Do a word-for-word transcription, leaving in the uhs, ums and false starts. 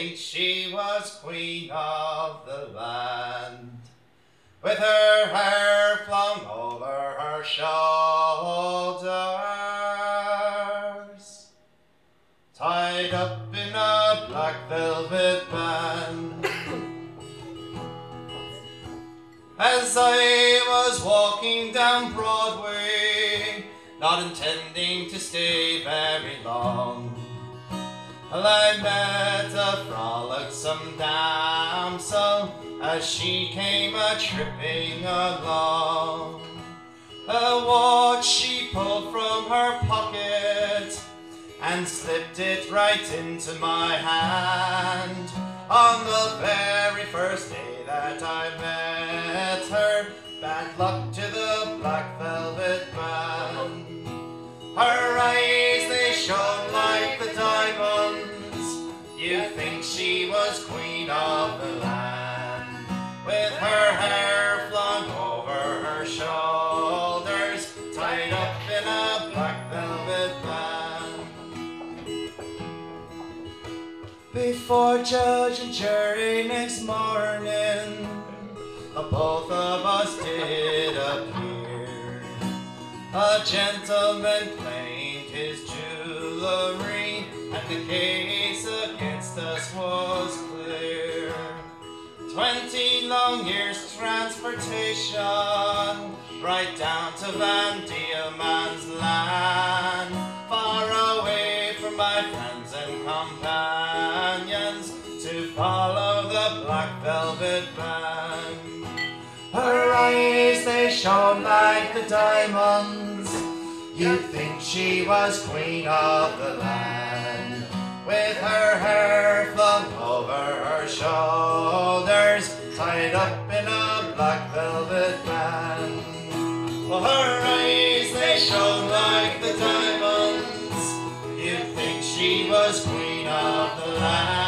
think she was queen of the land, with her hair flung over her shoulders, tied up in a black velvet band. As I was walking down Broadway, not intending to stay very long, well, I met a frolicsome damsel as she came a-tripping along. A watch she pulled from her pocket and slipped it right into my hand. On the very first day that I met her, bad luck to the black velvet band. Her eyes, they shone like the diamonds. You'd think she was queen of the land, with her hair flung over her shoulders, tied up in a black velvet band. Before judge and jury next morning, the both of us did appear. A gentleman claimed his jewelry, and the case against us was clear. Twenty long years transportation, right down to Van Diemen's land, far away from my friends and companions, to follow the black velvet band. Her eyes, they shone like the diamonds. You'd think she was queen of the land, with her hair flung over her shoulders, tied up in a black velvet band. Well, her eyes, they shone like the diamonds. You'd think she was queen of the land.